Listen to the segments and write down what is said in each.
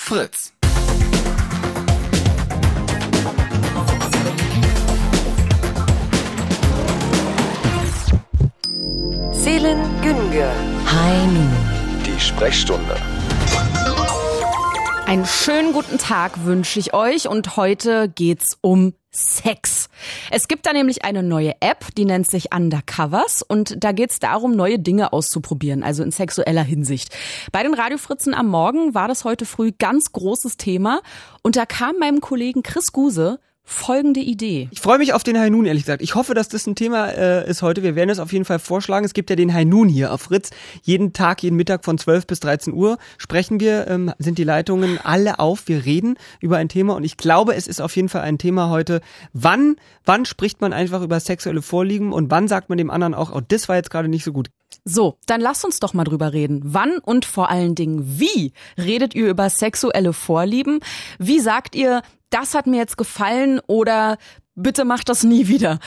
Fritz. Seelen Güngör. Heini. Die Sprechstunde. Einen schönen guten Tag wünsche ich euch und heute geht's um Sex. Es gibt da nämlich eine neue App, die nennt sich Undercovers und da geht's darum, neue Dinge auszuprobieren, also in sexueller Hinsicht. Bei den Radiofritzen am Morgen war das heute früh ganz großes Thema und da kam meinem Kollegen Chris Guse folgende Idee. Ich freue mich auf den High Noon, ehrlich gesagt. Ich hoffe, dass das ein Thema ist heute. Wir werden es auf jeden Fall vorschlagen. Es gibt ja den High Noon hier auf Fritz. Jeden Tag, jeden Mittag von 12 bis 13 Uhr sprechen wir, sind die Leitungen alle auf. Wir reden über ein Thema und ich glaube, es ist auf jeden Fall ein Thema heute. Wann spricht man einfach über sexuelle Vorlieben und wann sagt man dem anderen auch, oh, das war jetzt gerade nicht so gut? So, dann lasst uns doch mal drüber reden. Wann und vor allen Dingen wie redet ihr über sexuelle Vorlieben? Wie sagt ihr, das hat mir jetzt gefallen oder bitte macht das nie wieder?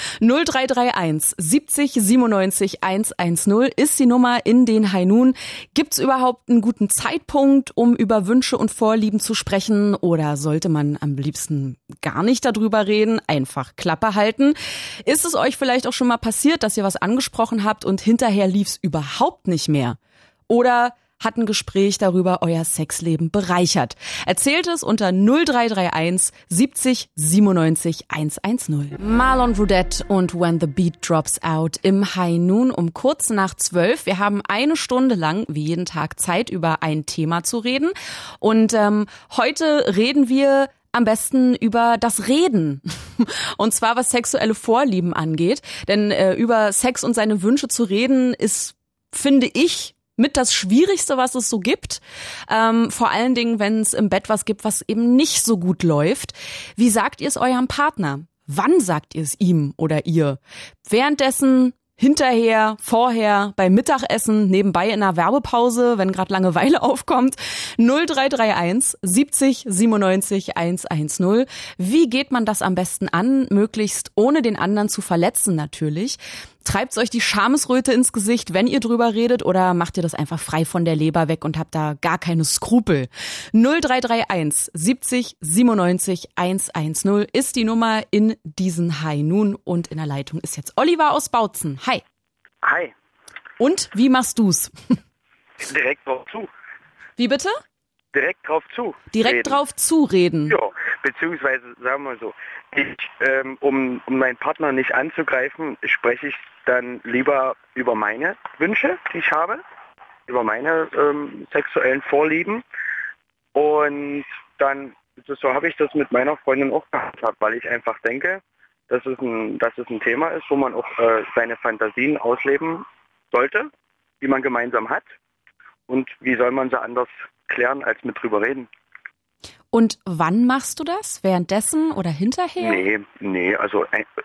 0331 70 97 110 ist die Nummer in den High Noon. Gibt's überhaupt einen guten Zeitpunkt, um über Wünsche und Vorlieben zu sprechen oder sollte man am liebsten gar nicht darüber reden, einfach Klappe halten? Ist es euch vielleicht auch schon mal passiert, dass ihr was angesprochen habt und hinterher lief's überhaupt nicht mehr? Oder hat ein Gespräch darüber euer Sexleben bereichert? Erzählt es unter 0331 70 97 110. Marlon Rudette und When the Beat Drops Out im High Noon um kurz nach 12. Wir haben eine Stunde lang, wie jeden Tag, Zeit, über ein Thema zu reden. Und heute reden wir am besten über das Reden. Und zwar was sexuelle Vorlieben angeht. Denn über Sex und seine Wünsche zu reden ist, finde ich, mit das Schwierigste, was es so gibt. Vor allen Dingen, wenn es im Bett was gibt, was eben nicht so gut läuft. Wie sagt ihr es eurem Partner? Wann sagt ihr es ihm oder ihr? Währenddessen, hinterher, vorher, beim Mittagessen, nebenbei in einer Werbepause, wenn gerade Langeweile aufkommt. 0331 70 97 110. Wie geht man das am besten an? Möglichst ohne den anderen zu verletzen natürlich. Treibt's euch die Schamesröte ins Gesicht, wenn ihr drüber redet, oder macht ihr das einfach frei von der Leber weg und habt da gar keine Skrupel? 0331 70 97 110 ist die Nummer in diesen High Noon und in der Leitung ist jetzt Oliver aus Bautzen. Hi. Hi. Und wie machst du's? Direkt drauf zu. Wie bitte? Direkt drauf zu. Direkt reden. drauf zureden. Ja, beziehungsweise, sagen wir mal so, um meinen Partner nicht anzugreifen, spreche ich dann lieber über meine Wünsche, die ich habe, über meine sexuellen Vorlieben. Und dann, so habe ich das mit meiner Freundin auch gehabt, weil ich einfach denke, dass es ein Thema ist, wo man auch seine Fantasien ausleben sollte, die man gemeinsam hat. Und wie soll man sie anders klären, als mit drüber reden? Und wann machst du das? Währenddessen oder hinterher? Nee, also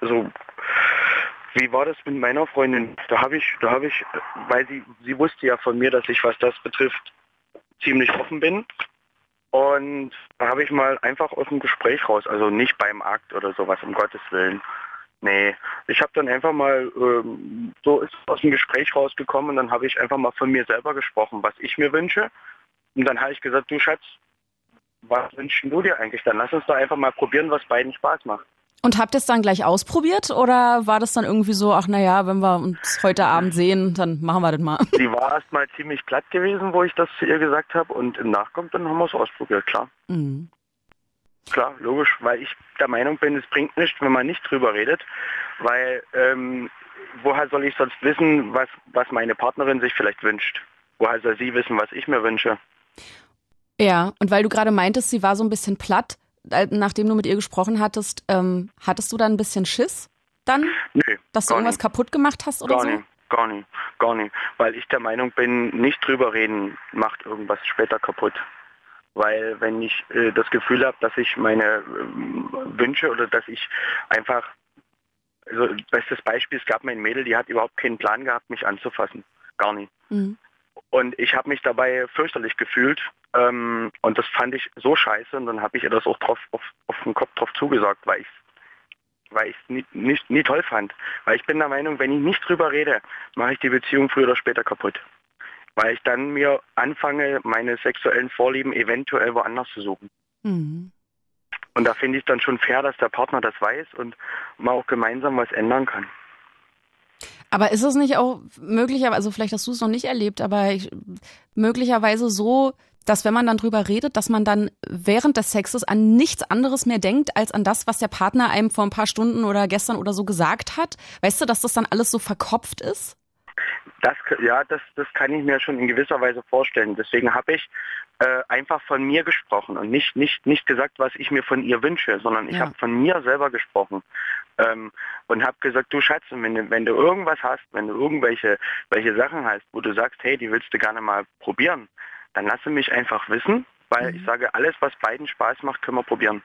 wie war das mit meiner Freundin? Da habe ich, weil sie wusste ja von mir, dass ich, was das betrifft, ziemlich offen bin. Und da habe ich mal einfach aus dem Gespräch raus, also nicht beim Akt oder sowas, um Gottes Willen. Nee, ich habe dann einfach mal, so ist aus dem Gespräch rausgekommen und dann habe ich einfach mal von mir selber gesprochen, was ich mir wünsche. Und dann habe ich gesagt, du Schatz, was wünschst du dir eigentlich? Dann lass uns doch einfach mal probieren, was beiden Spaß macht. Und habt ihr es dann gleich ausprobiert oder war das dann irgendwie so, ach naja, wenn wir uns heute Abend sehen, dann machen wir das mal? Sie war erst mal ziemlich platt gewesen, wo ich das zu ihr gesagt habe und im Nachgang dann haben wir es ausprobiert, klar. Mhm. Klar, logisch, weil ich der Meinung bin, es bringt nichts, wenn man nicht drüber redet, weil woher soll ich sonst wissen, was meine Partnerin sich vielleicht wünscht? Woher soll sie wissen, was ich mir wünsche? Ja, und weil du gerade meintest, sie war so ein bisschen platt, nachdem du mit ihr gesprochen hattest, hattest du dann ein bisschen Schiss dann? Nee, dass du irgendwas kaputt gemacht hast oder so? Gar nicht, weil ich der Meinung bin, nicht drüber reden macht irgendwas später kaputt. Weil wenn ich das Gefühl habe, dass ich meine Wünsche oder dass ich einfach, also bestes Beispiel, es gab mein Mädel, die hat überhaupt keinen Plan gehabt, mich anzufassen. Gar nicht. Mhm. Und ich habe mich dabei fürchterlich gefühlt und das fand ich so scheiße und dann habe ich ihr das auch auf den Kopf drauf zugesagt, weil ich es nie toll fand. Weil ich bin der Meinung, wenn ich nicht drüber rede, mache ich die Beziehung früher oder später kaputt. weil ich dann mir anfange, meine sexuellen Vorlieben eventuell woanders zu suchen. Mhm. Und da finde ich dann schon fair, dass der Partner das weiß und man auch gemeinsam was ändern kann. Aber ist es nicht auch möglicherweise, also vielleicht hast du es noch nicht erlebt, aber möglicherweise so, dass wenn man dann drüber redet, dass man dann während des Sexes an nichts anderes mehr denkt, als an das, was der Partner einem vor ein paar Stunden oder gestern oder so gesagt hat? Weißt du, dass das dann alles so verkopft ist? Das kann ich mir schon in gewisser Weise vorstellen. Deswegen habe ich einfach von mir gesprochen und nicht gesagt, was ich mir von ihr wünsche, sondern ich habe von mir selber gesprochen und habe gesagt, du Schatz, wenn du irgendwas hast, wenn du welche Sachen hast, wo du sagst, hey, die willst du gerne mal probieren, dann lasse mich einfach wissen, weil ich sage, alles, was beiden Spaß macht, können wir probieren.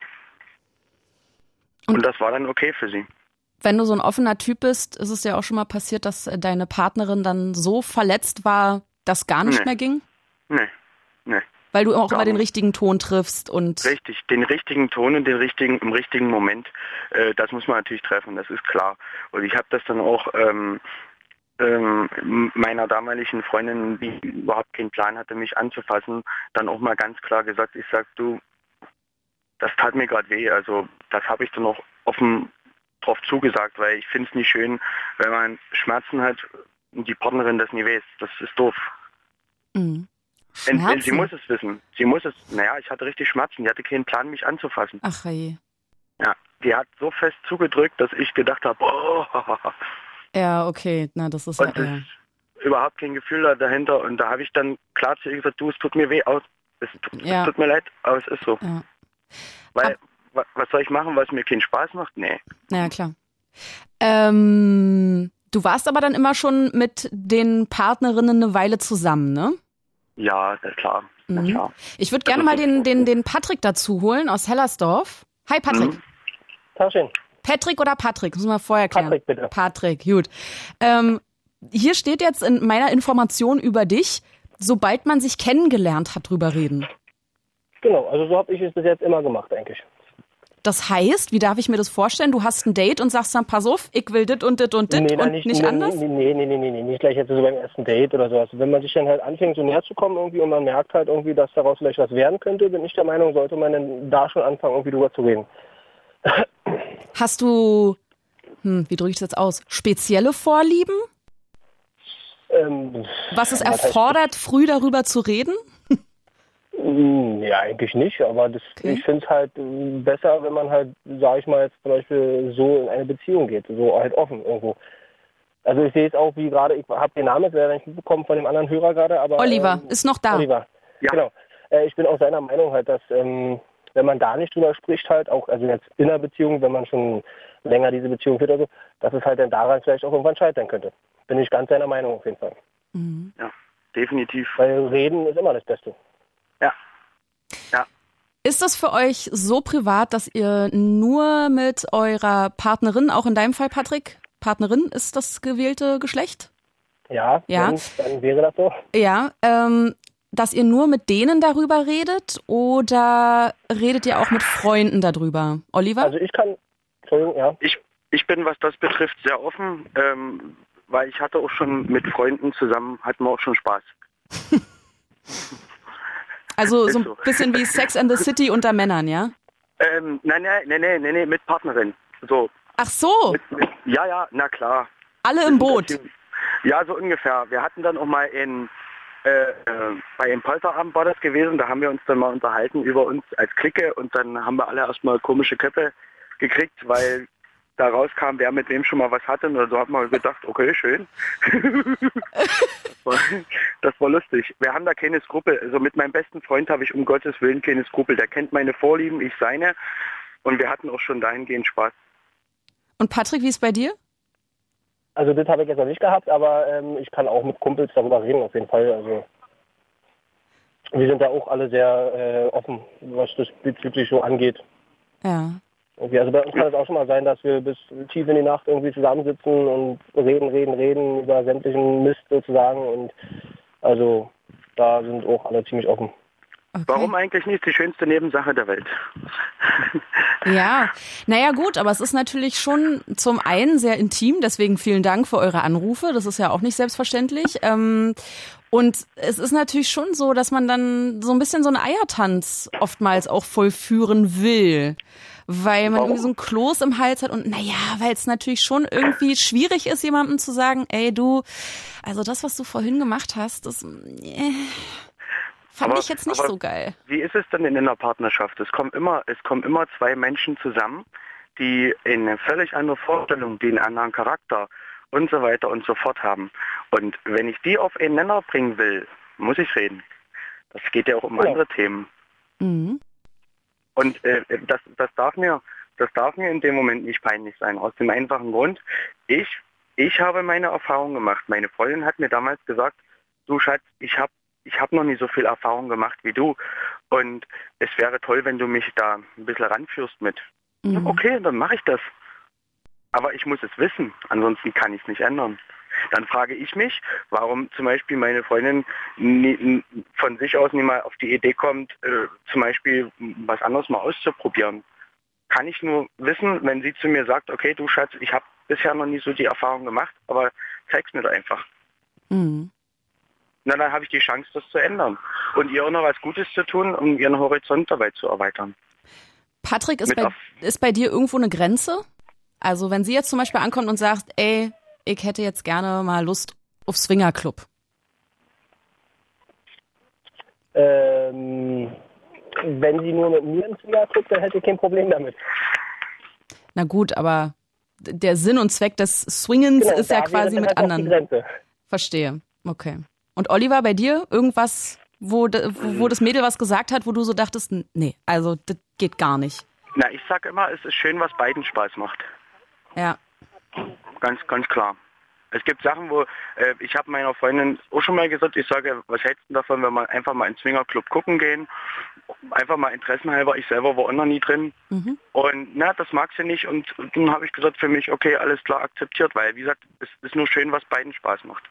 Und das war dann okay für sie. Wenn du so ein offener Typ bist, ist es ja auch schon mal passiert, dass deine Partnerin dann so verletzt war, dass gar nicht mehr ging? Nee. Weil du auch Gar immer den nicht. richtigen Ton triffst und... Richtig, den richtigen Ton und im richtigen Moment, das muss man natürlich treffen, das ist klar. Und ich habe das dann auch meiner damaligen Freundin, die überhaupt keinen Plan hatte, mich anzufassen, dann auch mal ganz klar gesagt, ich sag, du, das tat mir gerade weh, also das habe ich dann auch offen drauf zugesagt, weil ich finde es nicht schön, wenn man Schmerzen hat und die Partnerin das nie weiß, das ist doof. Mhm. Denn sie muss es wissen, ich hatte richtig Schmerzen, die hatte keinen Plan, mich anzufassen. Ach je. Ja, die hat so fest zugedrückt, dass ich gedacht habe, Ja, okay, na das ist und es ist überhaupt kein Gefühl dahinter. Und da habe ich dann klar zu ihr gesagt, du, es tut mir weh, es tut mir leid, aber es ist so. Ja. Weil, was soll ich machen, was mir keinen Spaß macht? Nee. Ja, klar. Du warst aber dann immer schon mit den Partnerinnen eine Weile zusammen, ne? Ja, na klar. Ich würde gerne mal den Patrick dazu holen aus Hellersdorf. Hi Patrick. Tagchen. Patrick oder Patrick? Müssen wir vorher klären. Patrick, bitte. Patrick, gut. Hier steht jetzt in meiner Information über dich, sobald man sich kennengelernt hat, drüber reden. Genau, also so habe ich es bis jetzt immer gemacht eigentlich. Das heißt, wie darf ich mir das vorstellen? Du hast ein Date und sagst dann, pass auf, ich will dit und dit und dit und nicht anders? Nee, nicht gleich jetzt so beim ersten Date oder sowas. Wenn man sich dann halt anfängt, so näher zu kommen irgendwie und man merkt halt irgendwie, dass daraus vielleicht was werden könnte, bin ich der Meinung, sollte man dann da schon anfangen, irgendwie drüber zu reden. Hast du, wie drücke ich das jetzt aus, spezielle Vorlieben? Was es erfordert, früh darüber zu reden? Ja, eigentlich nicht, aber ich finde es halt besser, wenn man halt, sage ich mal jetzt zum Beispiel, so in eine Beziehung geht, so halt offen irgendwo. Also ich sehe es auch, wie gerade, ich habe den Namen jetzt leider nicht mitbekommen von dem anderen Hörer gerade, aber... Oliver, ist noch da. Oliver, ja. Genau. Ich bin auch seiner Meinung halt, dass wenn man da nicht drüber spricht halt, auch also jetzt in einer Beziehung, wenn man schon länger diese Beziehung führt oder so, dass es halt dann daran vielleicht auch irgendwann scheitern könnte. Bin ich ganz seiner Meinung auf jeden Fall. Mhm. Ja, definitiv. Weil reden ist immer das Beste. Ja. Ist das für euch so privat, dass ihr nur mit eurer Partnerin, auch in deinem Fall, Patrick, Partnerin ist das gewählte Geschlecht? Ja. Dann wäre das so. Ja, dass ihr nur mit denen darüber redet oder redet ihr auch mit Freunden darüber? Oliver? Also Entschuldigung, ja. Ich bin, was das betrifft, sehr offen, weil ich hatte auch schon mit Freunden zusammen, hatten wir auch schon Spaß. Also so ein bisschen wie Sex and the City unter Männern, ja? Nee, mit Partnerin. So. Ach so. Ja, na klar. Alle im Boot. Ja, so ungefähr. Wir hatten dann auch mal bei einem Polterabend war das gewesen, da haben wir uns dann mal unterhalten über uns als Clique und dann haben wir alle erstmal komische Köpfe gekriegt, weil da rauskam, wer mit wem schon mal was hatte. Und so hat man gedacht, okay, schön. Das war lustig. Wir haben da keine Skrupel. Also mit meinem besten Freund habe ich um Gottes Willen keine Skrupel. Der kennt meine Vorlieben, ich seine. Und wir hatten auch schon dahingehend Spaß. Und Patrick, wie ist bei dir? Also das habe ich jetzt noch nicht gehabt, aber ich kann auch mit Kumpels darüber reden auf jeden Fall. Also wir sind da auch alle sehr offen, was das bezüglich so angeht. Ja. Okay, also bei uns kann es auch schon mal sein, dass wir bis tief in die Nacht irgendwie zusammensitzen und reden über sämtlichen Mist sozusagen. Und also da sind auch alle ziemlich offen. Okay. Warum eigentlich nicht die schönste Nebensache der Welt? Ja, naja gut, aber es ist natürlich schon zum einen sehr intim, deswegen vielen Dank für eure Anrufe, das ist ja auch nicht selbstverständlich. Und es ist natürlich schon so, dass man dann so ein bisschen so einen Eiertanz oftmals auch vollführen will. Weil man irgendwie so ein Kloß im Hals hat und weil es natürlich schon irgendwie schwierig ist, jemandem zu sagen, ey du, also das, was du vorhin gemacht hast, das fand ich jetzt nicht so geil. Wie ist es denn in einer Partnerschaft? Es kommen immer zwei Menschen zusammen, die eine völlig andere Vorstellung, die einen anderen Charakter und so weiter und so fort haben. Und wenn ich die auf einen Nenner bringen will, muss ich reden. Das geht ja auch um andere Themen. Mhm. Und das darf mir in dem Moment nicht peinlich sein. Aus dem einfachen Grund, ich habe meine Erfahrung gemacht. Meine Freundin hat mir damals gesagt, du Schatz, ich hab noch nie so viel Erfahrung gemacht wie du. Und es wäre toll, wenn du mich da ein bisschen ranführst mit. Mhm. Okay, dann mache ich das. Aber ich muss es wissen, ansonsten kann ich es nicht ändern. Dann frage ich mich, warum zum Beispiel meine Freundin von sich aus nie mal auf die Idee kommt, zum Beispiel was anderes mal auszuprobieren. Kann ich nur wissen, wenn sie zu mir sagt, okay, du Schatz, ich habe bisher noch nie so die Erfahrung gemacht, aber zeig's mir doch einfach. Mhm. Na, dann habe ich die Chance, das zu ändern. Und ihr auch noch was Gutes zu tun, um ihren Horizont dabei zu erweitern. Patrick, ist bei dir irgendwo eine Grenze? Also wenn sie jetzt zum Beispiel ankommt und sagt, ey, ich hätte jetzt gerne mal Lust auf Swingerclub. Wenn sie nur mit mir im Swingerclub, dann hätte ich kein Problem damit. Na gut, aber der Sinn und Zweck des Swingens ist ja quasi mit anderen. Verstehe, okay. Und Oliver, bei dir irgendwas, wo das Mädel was gesagt hat, wo du so dachtest, nee, also das geht gar nicht. Na, ich sage immer, es ist schön, was beiden Spaß macht. Ja. Ganz, ganz klar. Es gibt Sachen, wo ich habe meiner Freundin auch schon mal gesagt, ich sage, was hältst du davon, wenn wir einfach mal in den Swingerclub gucken gehen? Einfach mal interessenhalber, ich selber war auch noch nie drin. Mhm. Und das mag sie nicht. Und dann habe ich gesagt für mich, okay, alles klar, akzeptiert, weil, wie gesagt, es ist nur schön, was beiden Spaß macht.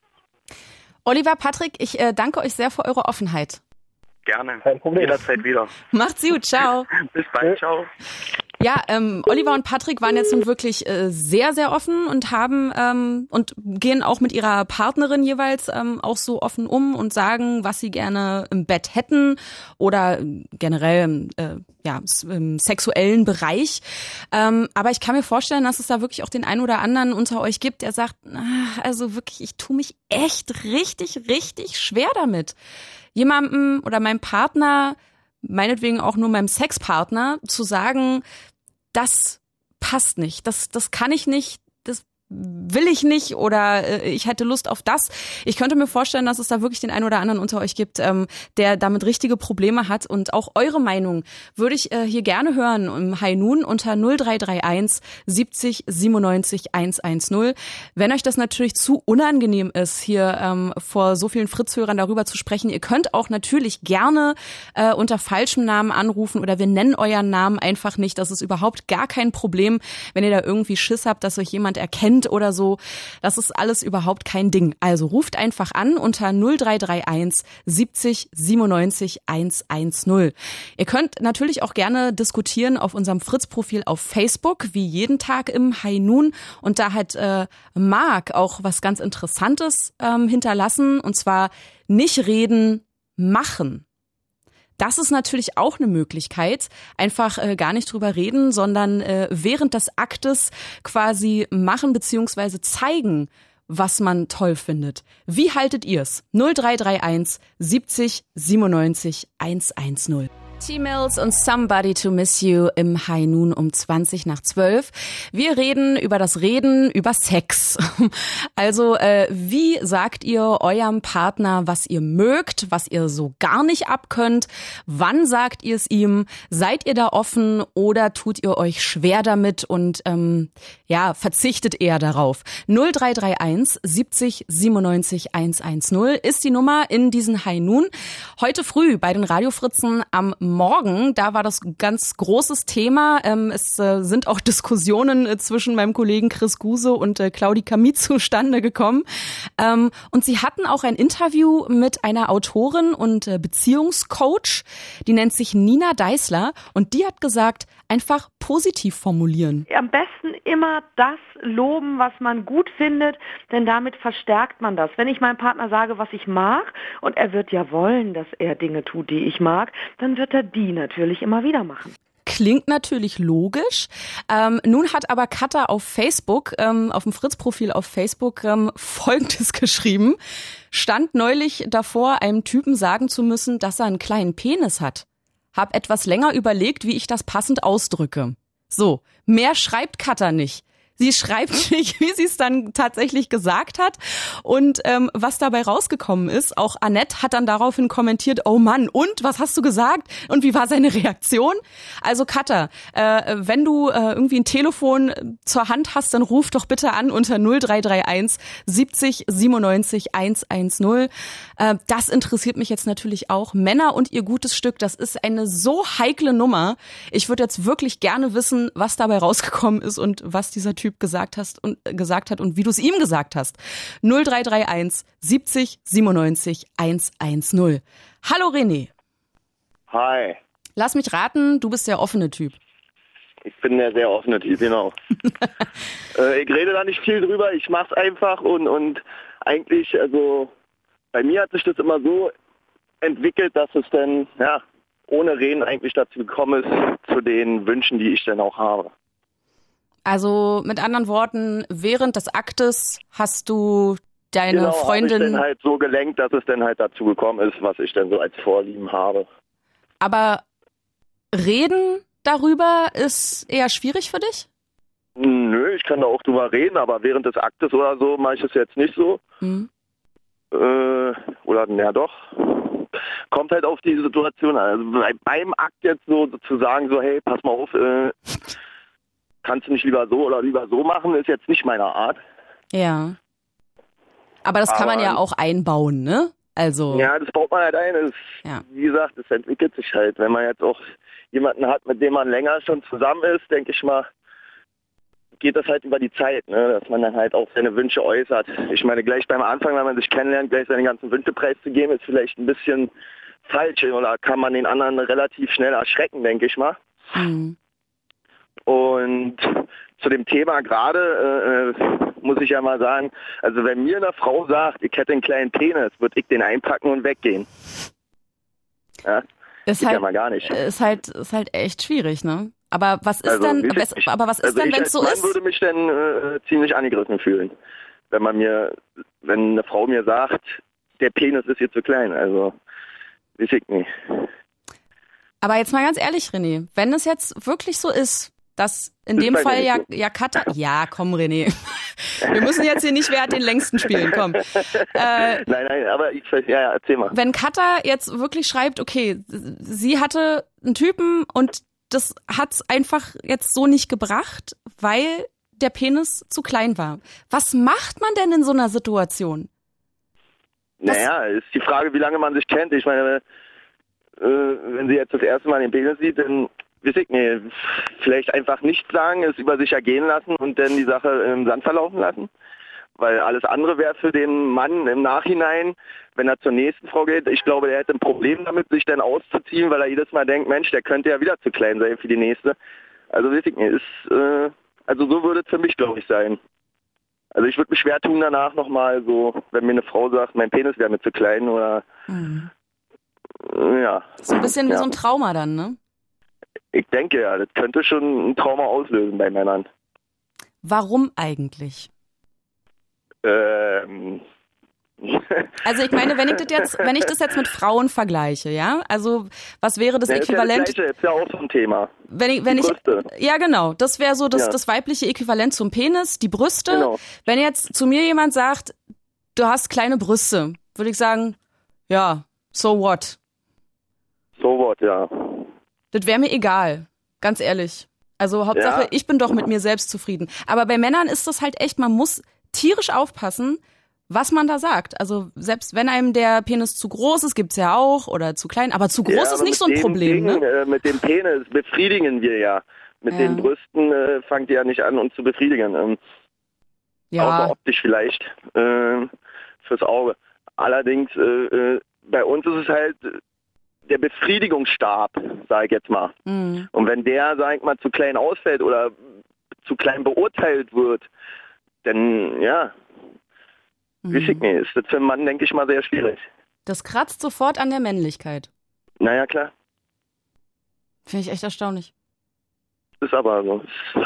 Oliver, Patrick, ich danke euch sehr für eure Offenheit. Gerne. Kein Problem. Jederzeit wieder. Macht's gut, ciao. Bis bald, ciao. Ja, Oliver und Patrick waren jetzt nun wirklich sehr, sehr offen und haben und gehen auch mit ihrer Partnerin jeweils auch so offen um und sagen, was sie gerne im Bett hätten oder generell im sexuellen Bereich. Aber ich kann mir vorstellen, dass es da wirklich auch den einen oder anderen unter euch gibt, der sagt, also wirklich, ich tue mich echt richtig, richtig schwer damit. Jemandem oder meinem Partner, meinetwegen auch nur meinem Sexpartner, zu sagen, das passt nicht, das kann ich nicht, das will ich nicht oder ich hätte Lust auf das. Ich könnte mir vorstellen, dass es da wirklich den einen oder anderen unter euch gibt, der damit richtige Probleme hat und auch eure Meinung würde ich hier gerne hören im High Noon unter 0331 70 97 110. Wenn euch das natürlich zu unangenehm ist, hier vor so vielen Fritz-Hörern darüber zu sprechen, ihr könnt auch natürlich gerne unter falschem Namen anrufen oder wir nennen euren Namen einfach nicht. Das ist überhaupt gar kein Problem, wenn ihr da irgendwie Schiss habt, dass euch jemand erkennt oder so. Das ist alles überhaupt kein Ding. Also ruft einfach an unter 0331 70 97 110. Ihr könnt natürlich auch gerne diskutieren auf unserem Fritz-Profil auf Facebook, wie jeden Tag im High Noon. Und da hat Marc auch was ganz Interessantes hinterlassen. Und zwar nicht reden, machen. Das ist natürlich auch eine Möglichkeit, einfach gar nicht drüber reden, sondern während des Aktes quasi machen bzw. zeigen, was man toll findet. Wie haltet ihr's? 0331 70 97 110. T-Mills und Somebody to Miss You im High Noon um 20:20. Wir reden über das Reden über Sex. Also wie sagt ihr eurem Partner, was ihr mögt, was ihr so gar nicht abkönnt? Wann sagt ihr es ihm? Seid ihr da offen oder tut ihr euch schwer damit und verzichtet eher darauf? 0331 70 97 110 ist die Nummer in diesen High Noon. Heute früh bei den Radiofritzen am Morgen, da war das ganz großes Thema. Es sind auch Diskussionen zwischen meinem Kollegen Chris Guse und Claudi Kamit zustande gekommen. Und sie hatten auch ein Interview mit einer Autorin und Beziehungscoach, die nennt sich Nina Deißler, und die hat gesagt, einfach positiv formulieren. Am besten immer das loben, was man gut findet, denn damit verstärkt man das. Wenn ich meinem Partner sage, was ich mag, und er wird ja wollen, dass er Dinge tut, die ich mag, dann wird er die natürlich immer wieder machen. Klingt natürlich logisch. Nun hat aber Katha auf Facebook, auf dem Fritz-Profil auf Facebook, Folgendes geschrieben. Stand neulich davor, einem Typen sagen zu müssen, dass er einen kleinen Penis hat. Hab etwas länger überlegt, wie ich das passend ausdrücke. So, mehr schreibt Katha nicht. Sie schreibt nicht, wie sie es dann tatsächlich gesagt hat und was dabei rausgekommen ist. Auch Annette hat dann daraufhin kommentiert, oh Mann, und was hast du gesagt? Und wie war seine Reaktion? Also Katha, wenn du irgendwie ein Telefon zur Hand hast, dann ruf doch bitte an unter 0331 70 97 110. Das interessiert mich jetzt natürlich auch. Männer und ihr gutes Stück, das ist eine so heikle Nummer. Ich würde jetzt wirklich gerne wissen, was dabei rausgekommen ist und was dieser Typ gesagt hat und wie du es ihm gesagt hast. 0331 70 97 110. Hallo René. Hi. Lass mich raten, du bist der offene Typ. Ich bin der sehr offene Typ, genau. Ich rede da nicht viel drüber, ich mach's einfach und eigentlich, also bei mir hat sich das immer so entwickelt, dass es dann, ja, ohne Reden eigentlich dazu gekommen ist, zu den Wünschen, die ich dann auch habe. Also mit anderen Worten, während des Aktes hast du deine Freundin... Genau, habe ich dann halt so gelenkt, dass es dann halt dazu gekommen ist, was ich dann so als Vorlieben habe. Aber reden darüber ist eher schwierig für dich? Nö, ich kann da auch drüber reden, aber während des Aktes oder so mache ich es jetzt nicht so. Mhm. Oder, na doch. Kommt halt auf die Situation an. Also beim Akt jetzt so zu sagen, so hey, pass mal auf, kannst du nicht lieber so oder lieber so machen, ist jetzt nicht meine Art. Ja. Aber das kann man ja auch einbauen, ne? Also. Ja, das baut man halt ein. Wie gesagt, das entwickelt sich halt. Wenn man jetzt auch jemanden hat, mit dem man länger schon zusammen ist, denke ich mal, geht das halt über die Zeit, ne? Dass man dann halt auch seine Wünsche äußert. Ich meine, gleich beim Anfang, wenn man sich kennenlernt, gleich seine ganzen Wünsche preiszugeben, ist vielleicht ein bisschen falsch oder kann man den anderen relativ schnell erschrecken, denke ich mal. Mhm. Und zu dem Thema gerade muss ich ja mal sagen, also wenn mir eine Frau sagt, ich hätte einen kleinen Penis, würde ich den einpacken und weggehen. Ja, ist halt, ja mal gar nicht. Ist halt echt schwierig, ne? Aber was ist dann, wenn es so ist? Ich würde mich dann ziemlich angegriffen fühlen, wenn eine Frau mir sagt, der Penis ist hier zu klein, also weiß ich nicht. Aber jetzt mal ganz ehrlich, René, wenn es jetzt wirklich so ist, dass in dem Fall ja Katha... Ja, komm, René. Wir müssen jetzt hier nicht, wer hat den längsten spielen, komm. Nein, aber ja, erzähl mal. Wenn Katha jetzt wirklich schreibt, okay, sie hatte einen Typen und das hat's einfach jetzt so nicht gebracht, weil der Penis zu klein war. Was macht man denn in so einer Situation? Naja, ist die Frage, wie lange man sich kennt. Ich meine, wenn sie jetzt das erste Mal den Penis sieht, dann weiß ich nicht, vielleicht einfach nichts sagen, es über sich ergehen lassen und dann die Sache im Sand verlaufen lassen. Weil alles andere wäre für den Mann im Nachhinein, wenn er zur nächsten Frau geht, ich glaube, der hätte ein Problem damit, sich dann auszuziehen, weil er jedes Mal denkt, Mensch, der könnte ja wieder zu klein sein für die nächste. Also weiß ich nicht, also so würde es für mich, glaube ich, sein. Also ich würde mich schwer tun danach nochmal so, wenn mir eine Frau sagt, mein Penis wäre mir zu klein oder ja. So ein bisschen wie so ein Trauma dann, ne? Ich denke ja, das könnte schon ein Trauma auslösen bei Männern. Warum eigentlich? Also ich meine, wenn ich das jetzt mit Frauen vergleiche, ja, also was wäre das Äquivalent? Das ist ja auch so ein Thema. Ja genau, das wäre so das weibliche Äquivalent zum Penis, die Brüste. Genau. Wenn jetzt zu mir jemand sagt, du hast kleine Brüste, würde ich sagen, ja, so what? So what, ja. Das wäre mir egal, ganz ehrlich. Also Hauptsache, ich bin doch mit mir selbst zufrieden. Aber bei Männern ist das halt echt, man muss tierisch aufpassen, was man da sagt. Also selbst wenn einem der Penis zu groß ist, gibt's ja auch, oder zu klein, aber zu groß ist nicht so ein Problem, ne? Mit dem Penis befriedigen wir ja. Mit den Brüsten fangt ihr ja nicht an, uns zu befriedigen. Außer optisch vielleicht fürs Auge. Allerdings, bei uns ist es halt der Befriedigungsstab, sage ich jetzt mal. Mhm. Und wenn der, sag ich mal, zu klein ausfällt oder zu klein beurteilt wird, dann, weiß ich nicht, ist das für einen Mann, denke ich mal, sehr schwierig. Das kratzt sofort an der Männlichkeit. Naja, klar. Finde ich echt erstaunlich. Ist aber so. Ist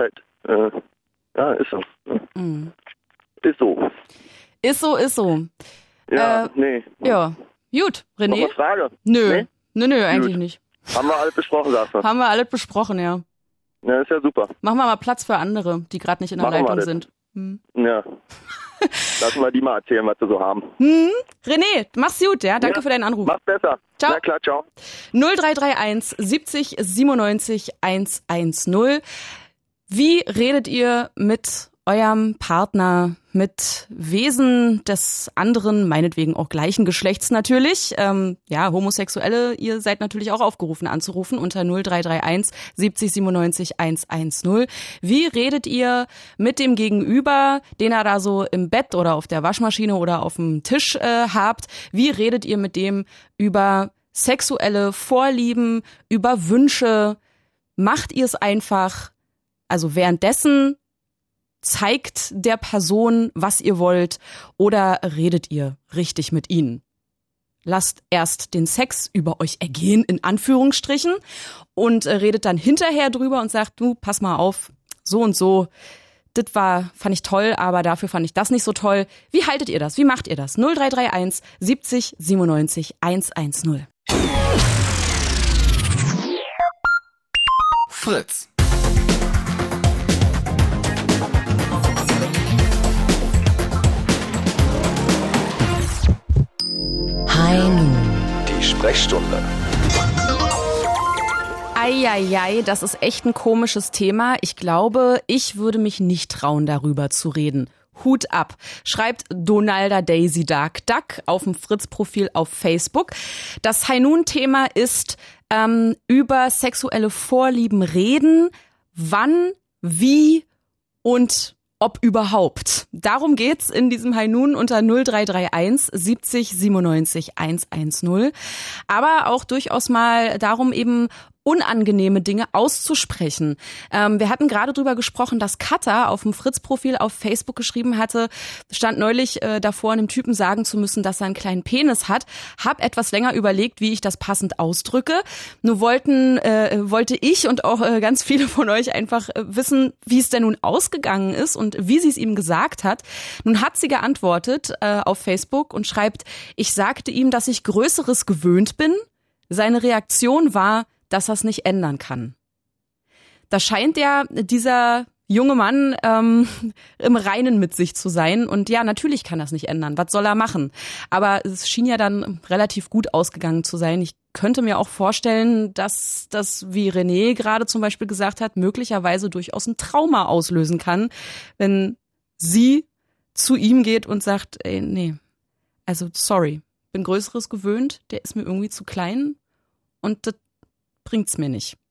halt, ist so. Mhm. Ist so. Ist so. Ja, nee. Ja, gut. René? Noch eine Frage? Nö, eigentlich nicht. Haben wir alles besprochen, sagst du? Haben wir alles besprochen, ja. Ja, ist ja super. Machen wir mal Platz für andere, die gerade nicht in der Leitung sind. Ja. Lassen wir die mal erzählen, was sie so haben. René, mach's gut, ja? Danke für deinen Anruf. Mach's besser. Ciao. Na klar, ciao. 0331 70 97 110. Wie redet ihr mit eurem Partner, mit Wesen des anderen, meinetwegen auch gleichen Geschlechts natürlich? Homosexuelle, ihr seid natürlich auch aufgerufen anzurufen unter 0331 70 97 110. Wie redet ihr mit dem Gegenüber, den ihr da so im Bett oder auf der Waschmaschine oder auf dem Tisch habt? Wie redet ihr mit dem über sexuelle Vorlieben, über Wünsche? Macht ihr es einfach, also währenddessen zeigt der Person, was ihr wollt, oder redet ihr richtig mit ihnen? Lasst erst den Sex über euch ergehen, in Anführungsstrichen, und redet dann hinterher drüber und sagt, du, pass mal auf, so und so, das fand ich toll, aber dafür fand ich das nicht so toll. Wie haltet ihr das? Wie macht ihr das? 0331 70 97 110. Fritz. Die Sprechstunde. Eieiei, das ist echt ein komisches Thema. Ich glaube, ich würde mich nicht trauen, darüber zu reden. Hut ab, schreibt Donalda Daisy Dark Duck auf dem Fritz-Profil auf Facebook. Das High-Noon-Thema ist über sexuelle Vorlieben reden, wann, wie und ob überhaupt. Darum geht's in diesem High Noon unter 0331 70 97 110. Aber auch durchaus mal darum, eben unangenehme Dinge auszusprechen. Wir hatten gerade drüber gesprochen, dass Katha auf dem Fritz-Profil auf Facebook geschrieben hatte, stand neulich davor, einem Typen sagen zu müssen, dass er einen kleinen Penis hat. Hab etwas länger überlegt, wie ich das passend ausdrücke. Nur wollte ich und auch ganz viele von euch einfach wissen, wie es denn nun ausgegangen ist und wie sie es ihm gesagt hat. Nun hat sie geantwortet auf Facebook und schreibt, ich sagte ihm, dass ich Größeres gewöhnt bin. Seine Reaktion war, dass er es nicht ändern kann. Da scheint ja dieser junge Mann im Reinen mit sich zu sein. Und ja, natürlich kann er es nicht ändern. Was soll er machen? Aber es schien ja dann relativ gut ausgegangen zu sein. Ich könnte mir auch vorstellen, dass das, wie René gerade zum Beispiel gesagt hat, möglicherweise durchaus ein Trauma auslösen kann, wenn sie zu ihm geht und sagt, ey, nee, also sorry, bin Größeres gewöhnt, der ist mir irgendwie zu klein und das bringt's mir nicht.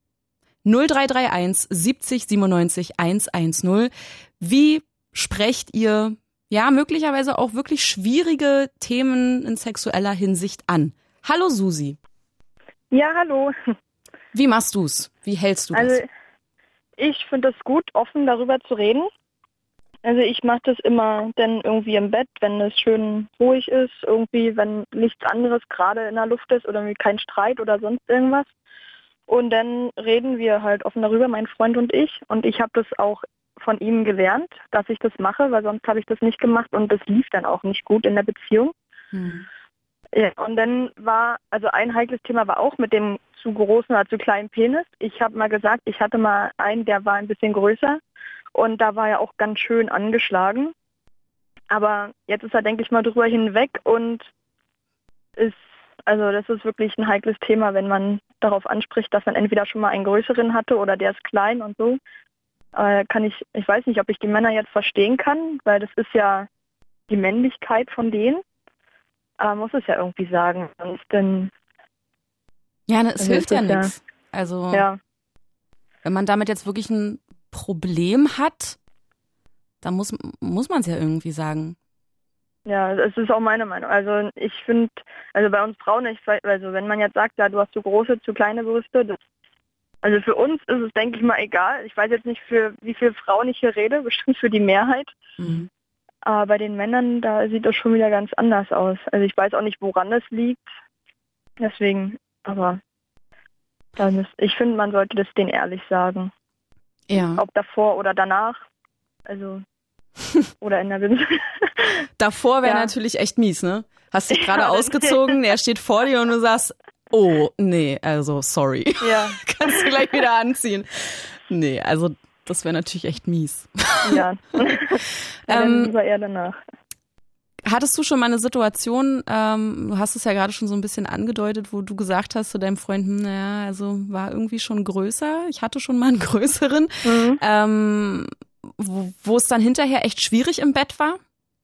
0331 70 97 110. Wie sprecht ihr möglicherweise auch wirklich schwierige Themen in sexueller Hinsicht an? Hallo Susi. Ja, hallo. Wie machst du's? Wie hältst du das? Also ich finde es gut, offen darüber zu reden. Also ich mache das immer dann irgendwie im Bett, wenn es schön ruhig ist, irgendwie, wenn nichts anderes gerade in der Luft ist oder irgendwie kein Streit oder sonst irgendwas. Und dann reden wir halt offen darüber, mein Freund und ich. Und ich habe das auch von ihm gelernt, dass ich das mache, weil sonst habe ich das nicht gemacht und das lief dann auch nicht gut in der Beziehung. Ja, und dann ein heikles Thema war auch mit dem zu großen oder zu kleinen Penis. Ich habe mal gesagt, ich hatte mal einen, der war ein bisschen größer und da war er auch ganz schön angeschlagen. Aber jetzt ist er, denke ich mal, drüber hinweg und das ist wirklich ein heikles Thema, wenn man darauf anspricht, dass man entweder schon mal einen größeren hatte oder der ist klein und so. Ich weiß nicht, ob ich die Männer jetzt verstehen kann, weil das ist ja die Männlichkeit von denen. Aber man muss es ja irgendwie sagen. Sonst dann, Ja, ne, es Also hilft ist ja es ja- nichts. Also, ja, wenn man damit jetzt wirklich ein Problem hat, dann muss man es ja irgendwie sagen. ja, es ist auch meine Meinung. Also ich finde, also bei uns Frauen, also wenn man jetzt sagt, ja, du hast zu große, zu kleine Brüste, also für uns ist es, denke ich mal, egal. Ich weiß jetzt nicht, für wie viele Frauen ich hier rede, bestimmt für die Mehrheit. Mhm. Aber bei den Männern, da sieht das schon wieder ganz anders aus. Also ich weiß auch nicht, woran das liegt. Deswegen, aber ich finde, man sollte das denen ehrlich sagen. Ja. Ob davor oder danach. Also, oder in der Beziehung. Davor wäre Ja. natürlich echt mies, ne? Hast dich gerade Ja, das- ausgezogen, er steht vor dir und du sagst, oh, nee, also sorry. Ja, Kannst du gleich wieder anziehen. Nee, also das wäre natürlich echt mies. ja. Ja, dann lieber eher danach. Hattest du schon mal eine Situation, du hast es ja gerade schon so ein bisschen angedeutet, wo du gesagt hast zu deinem Freund, naja, also war irgendwie schon größer, ich hatte schon mal einen größeren, wo es dann hinterher echt schwierig im Bett war?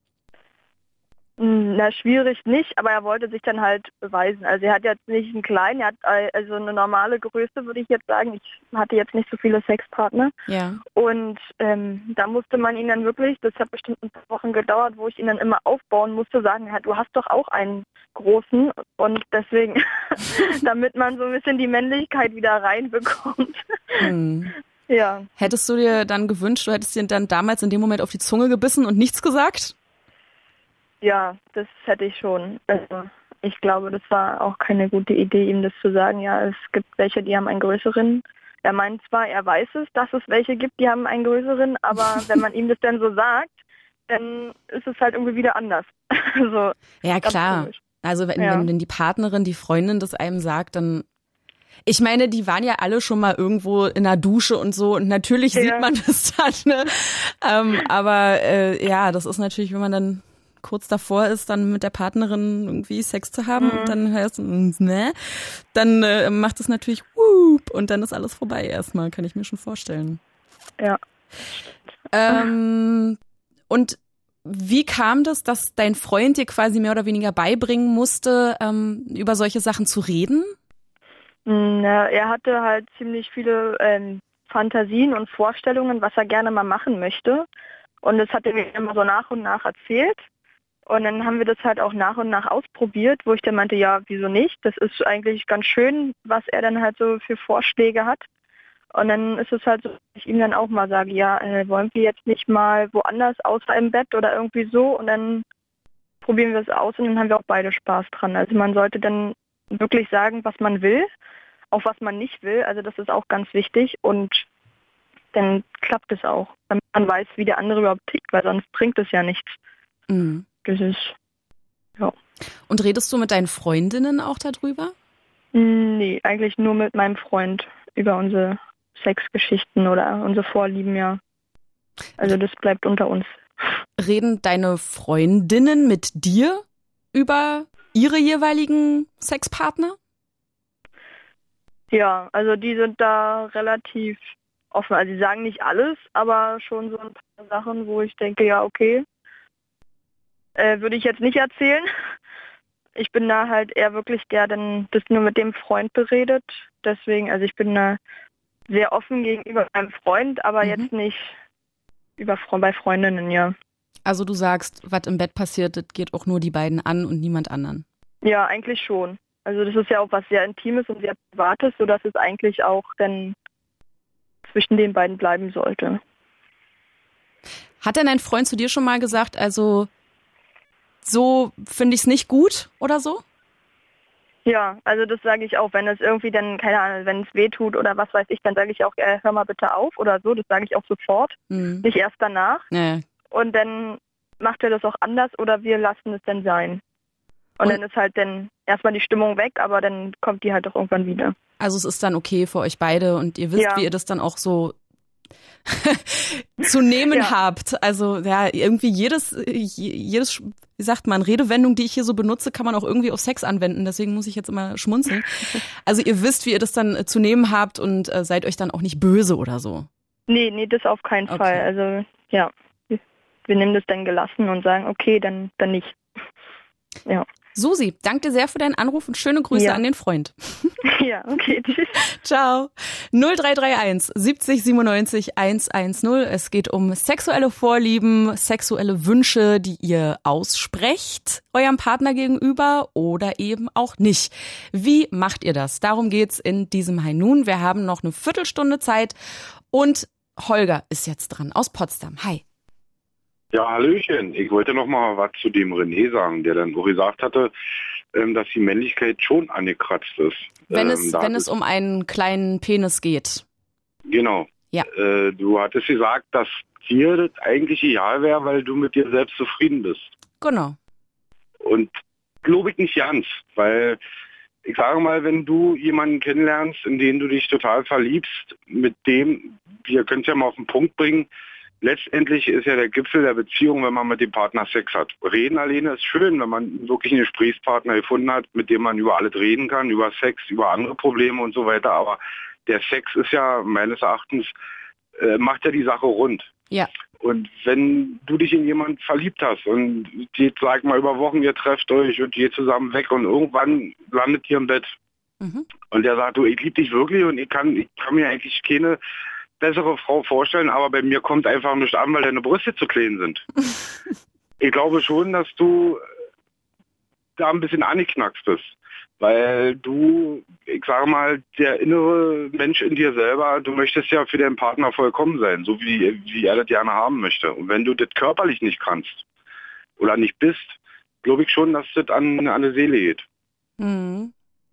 Na, schwierig nicht, aber er wollte sich dann halt beweisen. Also er hat jetzt nicht einen kleinen, er hat also eine normale Größe, würde ich jetzt sagen. Ich hatte jetzt nicht so viele Sexpartner. Ja. Und da musste man ihn dann wirklich, das hat bestimmt ein paar Wochen gedauert, wo ich ihn dann immer aufbauen musste, sagen, ja, du hast doch auch einen großen. Und deswegen, damit man so ein bisschen die Männlichkeit wieder reinbekommt. Hm. Ja. Hättest du dir dann gewünscht, du hättest dir dann damals in dem Moment auf die Zunge gebissen und nichts gesagt? Ja, das hätte ich schon. Also ich glaube, das war auch keine gute Idee, ihm das zu sagen. Ja, es gibt welche, die haben einen größeren. Er meint zwar, er weiß es, dass es welche gibt, die haben einen größeren, aber wenn man ihm das dann so sagt, dann ist es halt irgendwie wieder anders. Also, Ja, ganz klar. komisch. Also wenn, Ja. wenn die Partnerin, die Freundin das einem sagt, dann... Ich meine, die waren ja alle schon mal irgendwo in der Dusche und so und natürlich Ja. sieht man das dann, ne? Ja, das ist natürlich, wenn man dann kurz davor ist, dann mit der Partnerin irgendwie Sex zu haben und dann hörst du, ne? Dann macht es natürlich whoop und dann ist alles vorbei erstmal, kann ich mir schon vorstellen. Ja. Und wie kam das, dass dein Freund dir quasi mehr oder weniger beibringen musste, über solche Sachen zu reden? Na, er hatte halt ziemlich viele Fantasien und Vorstellungen, was er gerne mal machen möchte. Und das hat er mir immer so nach und nach erzählt. Und dann haben wir das halt auch nach und nach ausprobiert, wo ich dann meinte, ja, wieso nicht? Das ist eigentlich ganz schön, was er dann halt so für Vorschläge hat. Und dann ist es halt so, dass ich ihm dann auch mal sage, ja, wollen wir jetzt nicht mal woanders außer im Bett oder irgendwie so? Und dann probieren wir es aus und dann haben wir auch beide Spaß dran. Also man sollte dann wirklich sagen, was man will, auch was man nicht will. Also das ist auch ganz wichtig und dann klappt es auch, damit man weiß, wie der andere überhaupt tickt, weil sonst bringt es ja nichts. Mhm. Das ist, ja. Und redest du mit deinen Freundinnen auch darüber? Nee, eigentlich nur mit meinem Freund über unsere Sexgeschichten oder unsere Vorlieben, ja. Also das bleibt unter uns. Reden deine Freundinnen mit dir über ihre jeweiligen Sexpartner? Ja, also die sind da relativ offen. Also sie sagen nicht alles, aber schon so ein paar Sachen, wo ich denke, ja, okay, würde ich jetzt nicht erzählen. Ich bin da halt eher wirklich der, dann das nur mit dem Freund beredet. Deswegen, also ich bin da sehr offen gegenüber meinem Freund, aber jetzt nicht bei Freundinnen, ja. Also du sagst, was im Bett passiert, das geht auch nur die beiden an und niemand anderen. Ja, eigentlich schon. Also das ist ja auch was sehr Intimes und sehr Privates, sodass es eigentlich auch dann zwischen den beiden bleiben sollte. Hat denn dein Freund zu dir schon mal gesagt, also so finde ich es nicht gut oder so? Ja, also das sage ich auch, wenn es irgendwie dann, keine Ahnung, wenn es weh tut oder was weiß ich, dann sage ich auch, hör mal bitte auf oder so, das sage ich auch sofort, nicht erst danach. Ja. Und dann macht er das auch anders oder wir lassen es dann sein. Und dann ist halt dann erstmal die Stimmung weg, aber dann kommt die halt auch irgendwann wieder. Also es ist dann okay für euch beide und ihr wisst, Ja. wie ihr das dann auch so zu nehmen Ja. habt. Also ja, irgendwie jedes, wie sagt man, Redewendung, die ich hier so benutze, kann man auch irgendwie auf Sex anwenden. Deswegen muss ich jetzt immer schmunzeln. Also ihr wisst, wie ihr das dann zu nehmen habt und seid euch dann auch nicht böse oder so. Nee, das auf keinen Okay. Fall. Also ja, wir nehmen das dann gelassen und sagen, okay, dann nicht. Ja. Susi, danke sehr für deinen Anruf und schöne Grüße an den Freund. Ja, okay, tschüss. Ciao. 0331 70 97 110. Es geht um sexuelle Vorlieben, sexuelle Wünsche, die ihr aussprecht, eurem Partner gegenüber oder eben auch nicht. Wie macht ihr das? Darum geht's in diesem High Noon. Wir haben noch eine Viertelstunde Zeit und Holger ist jetzt dran aus Potsdam. Hi. Ja, hallöchen. Ich wollte noch mal was zu dem René sagen, der dann auch gesagt hatte, dass die Männlichkeit schon angekratzt ist. Wenn es um einen kleinen Penis geht. Genau. Ja. Du hattest gesagt, dass dir das eigentlich egal wäre, weil du mit dir selbst zufrieden bist. Genau. Und glaube ich nicht ganz, weil ich sage mal, wenn du jemanden kennenlernst, in den du dich total verliebst, mit dem, wir können es ja mal auf den Punkt bringen, letztendlich ist ja der Gipfel der Beziehung, wenn man mit dem Partner Sex hat. Reden alleine ist schön, wenn man wirklich einen Gesprächspartner gefunden hat, mit dem man über alles reden kann, über Sex, über andere Probleme und so weiter. Aber der Sex ist ja meines Erachtens, macht ja die Sache rund. Ja. Und wenn du dich in jemanden verliebt hast und geht, sag mal, über Wochen, ihr trefft euch und geht zusammen weg und irgendwann landet ihr im Bett. Mhm. Und der sagt, du, ich liebe dich wirklich und ich kann mir eigentlich keine bessere Frau vorstellen, aber bei mir kommt einfach nicht an, weil deine Brüste zu klein sind. Ich glaube schon, dass du da ein bisschen angeknackst bist, weil du, ich sage mal, der innere Mensch in dir selber, du möchtest ja für deinen Partner vollkommen sein, so wie er das gerne haben möchte. Und wenn du das körperlich nicht kannst oder nicht bist, glaube ich schon, dass das an die Seele geht. Mhm.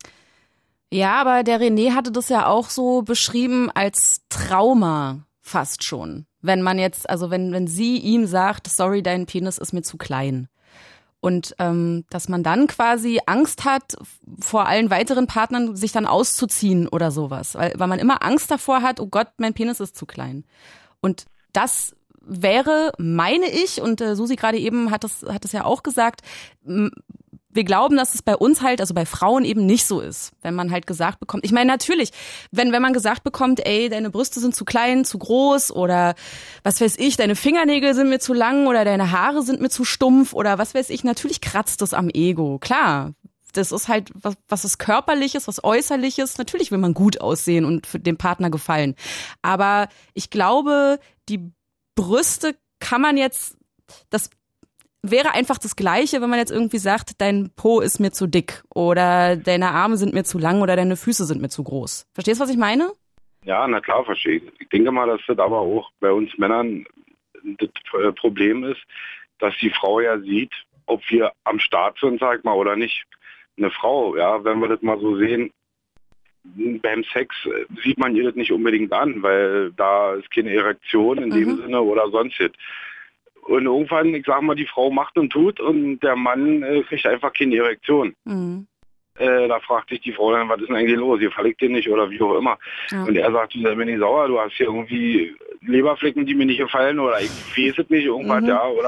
Ja, aber der René hatte das ja auch so beschrieben als Trauma fast schon. Wenn man jetzt, also wenn sie ihm sagt, sorry, dein Penis ist mir zu klein. Und dass man dann quasi Angst hat, vor allen weiteren Partnern sich dann auszuziehen oder sowas. Weil man immer Angst davor hat, oh Gott, mein Penis ist zu klein. Und das wäre, meine ich, und Susi gerade eben hat es ja auch gesagt, wir glauben, dass es bei uns halt, also bei Frauen eben nicht so ist, wenn man halt gesagt bekommt. Ich meine, natürlich, wenn man gesagt bekommt, ey, deine Brüste sind zu klein, zu groß oder was weiß ich, deine Fingernägel sind mir zu lang oder deine Haare sind mir zu stumpf oder was weiß ich, natürlich kratzt das am Ego. Klar, das ist halt was ist Körperliches, was Äußerliches. Natürlich will man gut aussehen und für den Partner gefallen. Aber ich glaube, die Brüste kann man jetzt, das wäre einfach das Gleiche, wenn man jetzt irgendwie sagt, dein Po ist mir zu dick oder deine Arme sind mir zu lang oder deine Füße sind mir zu groß. Verstehst du, was ich meine? Ja, na klar, verstehe ich. Ich denke mal, dass das aber auch bei uns Männern das Problem ist, dass die Frau ja sieht, ob wir am Start sind, sag mal, oder nicht. Eine Frau, ja, wenn wir das mal so sehen, beim Sex sieht man ihr das nicht unbedingt an, weil da ist keine Erektion in dem Sinne oder sonst was. Und irgendwann, ich sag mal, die Frau macht und tut und der Mann kriegt einfach keine Erektion. Mhm. Da fragt sich die Frau dann, was ist denn eigentlich los? Ihr verlegt den nicht oder wie auch immer. Ja. Und er sagt, du sei mir nicht sauer, du hast hier irgendwie Leberflecken, die mir nicht gefallen oder ich weiß es nicht, irgendwas, ja. Oder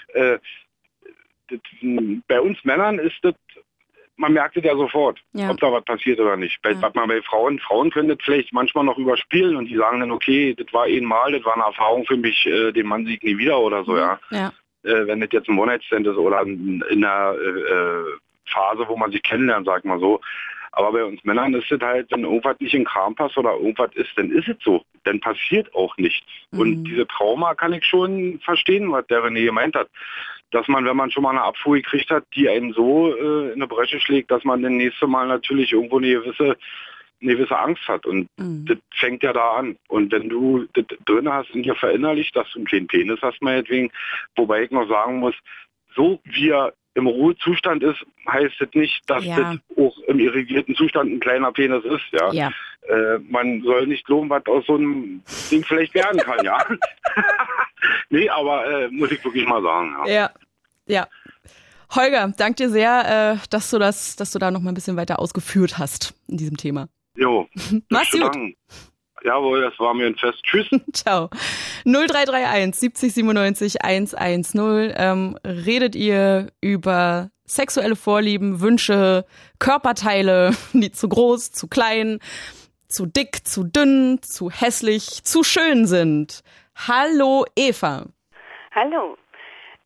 bei uns Männern ist das, man merkt es ja sofort, ob da was passiert oder nicht. Bei Frauen können das vielleicht manchmal noch überspielen und die sagen dann, okay, das war einmal, das war eine Erfahrung für mich, den Mann sieht nie wieder oder so, ja. Wenn das jetzt ein One-Night-Stand ist oder in einer Phase, wo man sich kennenlernt, sag mal so. Aber bei uns Männern ist es halt, wenn irgendwas nicht in den Kram passt oder irgendwas ist, dann ist es so. Dann passiert auch nichts. Und diese Trauma kann ich schon verstehen, was der René gemeint hat. Dass man, wenn man schon mal eine Abfuhr gekriegt hat, die einen so in eine Bresche schlägt, dass man das nächste Mal natürlich irgendwo eine gewisse Angst hat. Und das fängt ja da an. Und wenn du das drin hast und dir verinnerlicht, dass du einen kleinen Penis hast, meinetwegen, wobei ich noch sagen muss, so wie er im Ruhezustand ist, heißt das nicht, dass das auch im irrigierten Zustand ein kleiner Penis ist. Ja. Man soll nicht glauben, was aus so einem Ding vielleicht werden kann, ja. Nee, aber muss ich wirklich mal sagen. Ja. Holger, danke dir sehr, dass du da noch mal ein bisschen weiter ausgeführt hast in diesem Thema. Jo. Mach's gut. Jawohl, das war mir ein Fest. Tschüss. Ciao. 0331 70 97 110. Redet ihr über sexuelle Vorlieben, Wünsche, Körperteile, die zu groß, zu klein, zu dick, zu dünn, zu hässlich, zu schön sind? Hallo Eva. Hallo.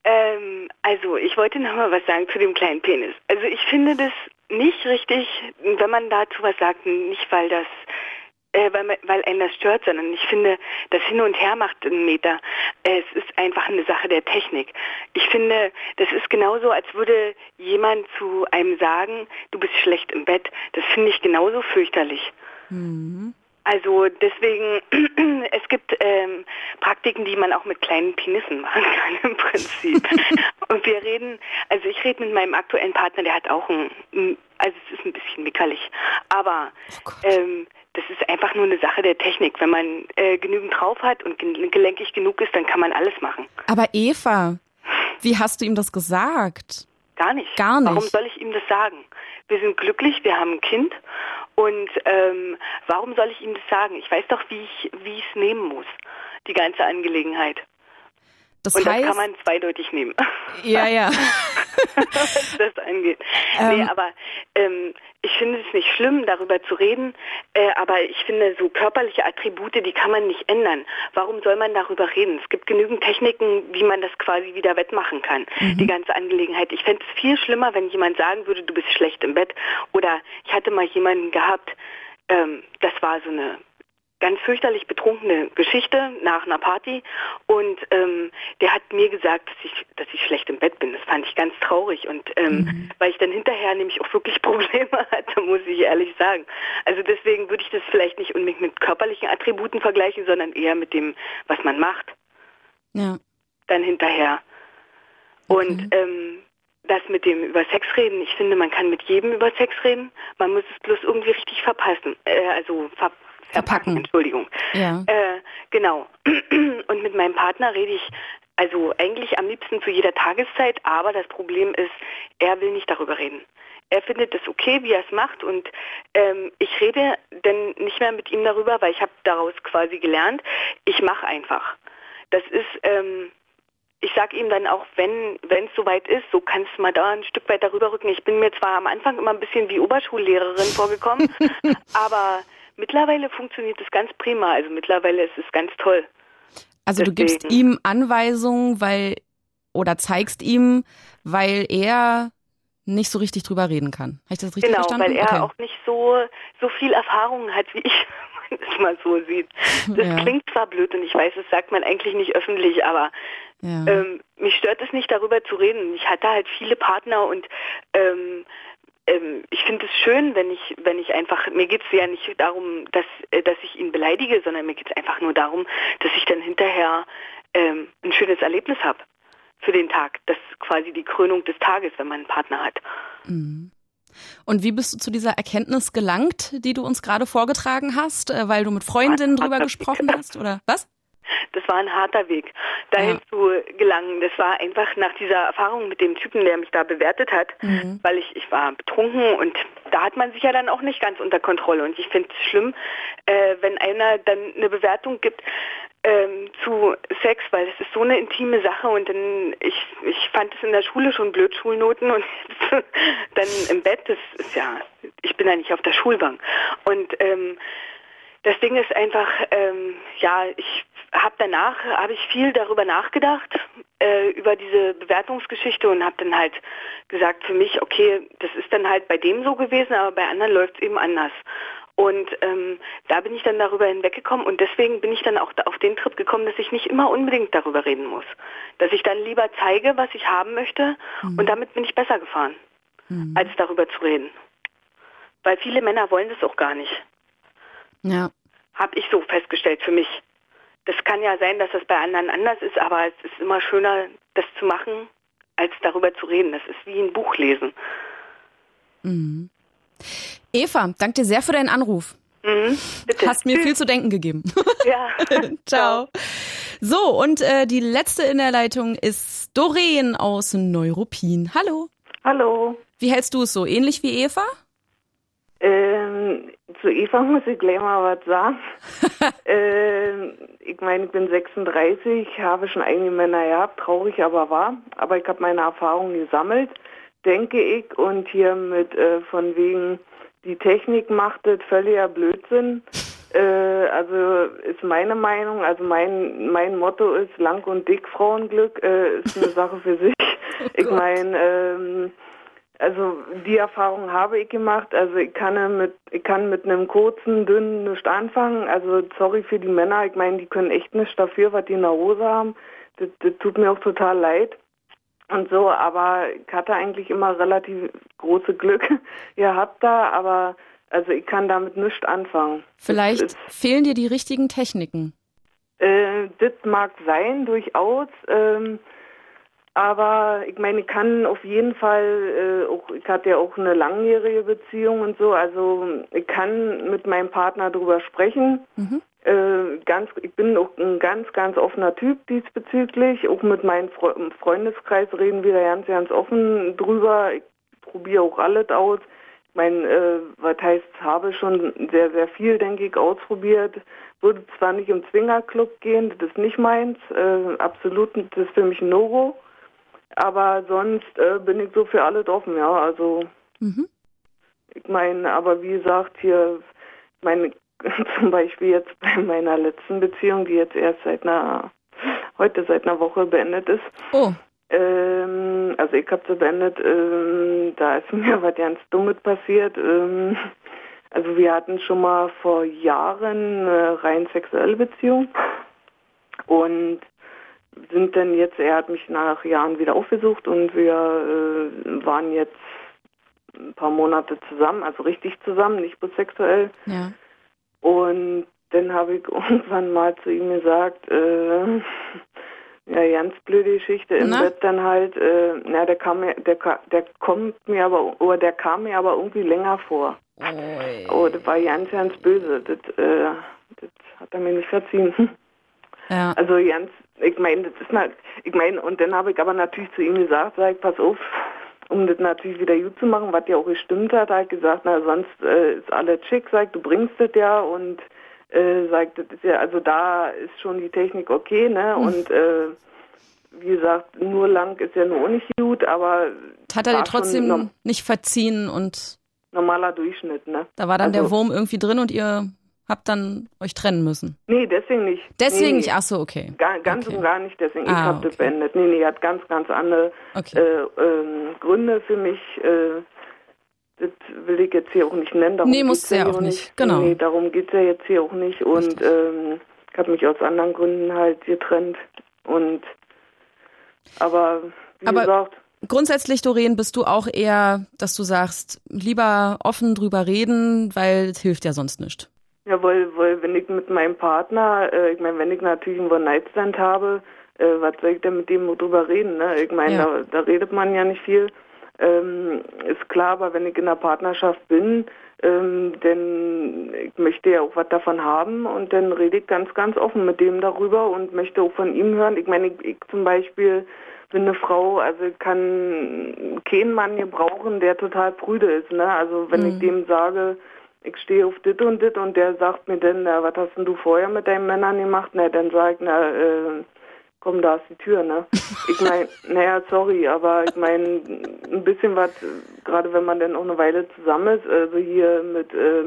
Also ich wollte noch mal was sagen zu dem kleinen Penis. Also ich finde das nicht richtig, wenn man dazu was sagt, nicht weil das weil einen das stört, sondern ich finde, das Hin und Her macht einen Meter. Es ist einfach eine Sache der Technik. Ich finde, das ist genauso, als würde jemand zu einem sagen, du bist schlecht im Bett. Das finde ich genauso fürchterlich. Mhm. Also deswegen, es gibt Praktiken, die man auch mit kleinen Penissen machen kann im Prinzip. Und ich rede mit meinem aktuellen Partner, der hat auch also es ist ein bisschen mickerlich, aber das ist einfach nur eine Sache der Technik. Wenn man genügend drauf hat und gelenkig genug ist, dann kann man alles machen. Aber Eva, wie hast du ihm das gesagt? Gar nicht. Gar nicht. Warum soll ich ihm das sagen? Wir sind glücklich, wir haben ein Kind und warum soll ich ihm das sagen? Ich weiß doch, wie ich es nehmen muss, die ganze Angelegenheit. Das kann man zweideutig nehmen. Ja, ja. Was das angeht. Nee, aber ich finde es nicht schlimm, darüber zu reden, aber ich finde, so körperliche Attribute, die kann man nicht ändern. Warum soll man darüber reden? Es gibt genügend Techniken, wie man das quasi wieder wettmachen kann, die ganze Angelegenheit. Ich fände es viel schlimmer, wenn jemand sagen würde, du bist schlecht im Bett. Oder ich hatte mal jemanden gehabt, das war so eine ganz fürchterlich betrunkene Geschichte nach einer Party und der hat mir gesagt, dass ich schlecht im Bett bin. Das fand ich ganz traurig und weil ich dann hinterher nämlich auch wirklich Probleme hatte, muss ich ehrlich sagen. Also deswegen würde ich das vielleicht nicht unbedingt mit körperlichen Attributen vergleichen, sondern eher mit dem, was man macht. Ja. Dann hinterher. Okay. Und das mit dem über Sex reden, ich finde, man kann mit jedem über Sex reden. Man muss es bloß irgendwie richtig verpacken. Entschuldigung. Ja. Genau. Und mit meinem Partner rede ich also eigentlich am liebsten zu jeder Tageszeit, aber das Problem ist, er will nicht darüber reden. Er findet es okay, wie er es macht und ich rede dann nicht mehr mit ihm darüber, weil ich habe daraus quasi gelernt, ich mache einfach. Das ist, ich sage ihm dann auch, wenn es soweit ist, so kannst du mal da ein Stück weit darüber rücken. Ich bin mir zwar am Anfang immer ein bisschen wie Oberschullehrerin vorgekommen, aber mittlerweile funktioniert es ganz prima. Also mittlerweile ist es ganz toll. Also deswegen. Du gibst ihm Anweisungen, oder zeigst ihm, weil er nicht so richtig drüber reden kann. Habe ich das richtig verstanden? Genau, weil er auch nicht so viel Erfahrung hat, wie ich es mal so sieht. Das klingt zwar blöd und ich weiß, das sagt man eigentlich nicht öffentlich, aber mich stört es nicht, darüber zu reden. Ich hatte halt viele Partner und ich finde es schön, wenn ich einfach, mir geht es ja nicht darum, dass ich ihn beleidige, sondern mir geht es einfach nur darum, dass ich dann hinterher ein schönes Erlebnis habe für den Tag. Das ist quasi die Krönung des Tages, wenn man einen Partner hat. Mhm. Und wie bist du zu dieser Erkenntnis gelangt, die du uns gerade vorgetragen hast, weil du mit Freundinnen drüber gesprochen hast, oder was? Das war ein harter Weg, dahin zu gelangen. Das war einfach nach dieser Erfahrung mit dem Typen, der mich da bewertet hat, weil ich war betrunken und da hat man sich ja dann auch nicht ganz unter Kontrolle. Und ich finde es schlimm, wenn einer dann eine Bewertung gibt zu Sex, weil es ist so eine intime Sache und dann ich fand es in der Schule schon blöd, Schulnoten und dann im Bett, das ist ja, ich bin ja nicht auf der Schulbank. Und das Ding ist einfach, habe ich viel darüber nachgedacht, über diese Bewertungsgeschichte und habe dann halt gesagt für mich, okay, das ist dann halt bei dem so gewesen, aber bei anderen läuft es eben anders. Und da bin ich dann darüber hinweggekommen und deswegen bin ich dann auch auf den Trip gekommen, dass ich nicht immer unbedingt darüber reden muss. Dass ich dann lieber zeige, was ich haben möchte und damit bin ich besser gefahren, als darüber zu reden. Weil viele Männer wollen das auch gar nicht. Ja. Habe ich so festgestellt für mich. Das kann ja sein, dass das bei anderen anders ist, aber es ist immer schöner, das zu machen, als darüber zu reden. Das ist wie ein Buch lesen. Mhm. Eva, danke dir sehr für deinen Anruf. Bitte. Hast mir viel zu denken gegeben. Ja. Ciao. So, und die letzte in der Leitung ist Doreen aus Neuruppin. Hallo. Hallo. Wie hältst du es so? Ähnlich wie Eva? Zu Eva muss ich gleich mal was sagen. Ich meine, ich bin 36, habe schon eigene Männer gehabt, traurig aber wahr. Aber ich habe meine Erfahrungen gesammelt, denke ich. Und hier mit von wegen, die Technik macht das völliger Blödsinn. Also ist meine Meinung, also mein Motto ist lang und dick Frauenglück, ist eine Sache für sich. Oh, ich meine, also die Erfahrung habe ich gemacht, also ich kann mit einem kurzen, dünnen nicht anfangen, also sorry für die Männer, ich meine, die können echt nicht dafür, was die in der Hose haben, das tut mir auch total leid. Und so, aber ich hatte eigentlich immer relativ große Glück gehabt da, aber also ich kann damit nichts anfangen. Vielleicht fehlen dir die richtigen Techniken. Das mag sein, durchaus. Aber ich meine, ich kann auf jeden Fall, ich hatte ja auch eine langjährige Beziehung und so, also ich kann mit meinem Partner drüber sprechen. Mhm. Ich bin auch ein ganz, ganz offener Typ diesbezüglich. Auch mit meinem Freundeskreis reden wir da ganz offen drüber. Ich probiere auch alles aus. Ich meine, was heißt, habe schon sehr, sehr viel, denke ich, ausprobiert. Würde zwar nicht im Zwingerclub gehen, das ist nicht meins. Absolut, das ist für mich ein No-Go. Aber sonst bin ich so für alles offen, ja. Also, ich meine, aber wie gesagt, hier, ich meine, zum Beispiel jetzt bei meiner letzten Beziehung, die jetzt erst seit einer Woche beendet ist. Oh. Also ich habe sie beendet, da ist mir was ganz Dummes passiert. Also wir hatten schon mal vor Jahren eine rein sexuelle Beziehung und sind dann jetzt, er hat mich nach Jahren wieder aufgesucht und wir waren jetzt ein paar Monate zusammen, also richtig zusammen, nicht bloß sexuell. Ja. Und dann habe ich irgendwann mal zu ihm gesagt, ja, ganz blöde Geschichte im Bett dann halt, der kam mir aber irgendwie länger vor. Oh, das war ganz, ganz böse. Das hat er mir nicht verziehen. Ja. Also ganz, ich meine, das ist halt, und dann habe ich aber natürlich zu ihm gesagt, sag ich, pass auf, um das natürlich wieder gut zu machen, was ja auch gestimmt hat, hat gesagt, na sonst ist alles schick, sagt, du bringst das ja und sagt, das ist ja, also da ist schon die Technik okay, ne? Und wie gesagt, nur lang ist ja nur nicht gut, aber hat er dir trotzdem nicht verziehen und normaler Durchschnitt, ne? Da war dann der Wurm irgendwie drin und ihr habt dann euch trennen müssen. Nee, deswegen nicht. Deswegen nicht, ach so, okay. Ganz und gar nicht, deswegen. Ich habe das beendet. Nee, hat ganz, ganz andere Gründe für mich. Das will ich jetzt hier auch nicht nennen. Darum musst du ja auch nicht. Genau. Nee, darum geht's ja jetzt hier auch nicht. Und ich habe mich aus anderen Gründen halt getrennt. Aber wie gesagt... Grundsätzlich, Doreen, bist du auch eher, dass du sagst, lieber offen drüber reden, weil es hilft ja sonst nicht. Ja, weil wenn ich mit meinem Partner, ich meine, wenn ich natürlich einen One-Night-Stand habe, was soll ich denn mit dem drüber reden, ne? Ich meine, da redet man ja nicht viel. Ist klar, aber wenn ich in einer Partnerschaft bin, denn ich möchte ja auch was davon haben und dann rede ich ganz, ganz offen mit dem darüber und möchte auch von ihm hören. Ich meine, ich zum Beispiel bin eine Frau, also kann keinen Mann gebrauchen, der total prüde ist, ne? Also wenn ich dem sage, ich stehe auf dit und der sagt mir dann, was hast denn du vorher mit deinen Männern gemacht? Na, dann sag ich, komm, da ist die Tür, ne? Ich meine, naja, sorry, aber ich meine, ein bisschen was, gerade wenn man dann auch eine Weile zusammen ist, also hier mit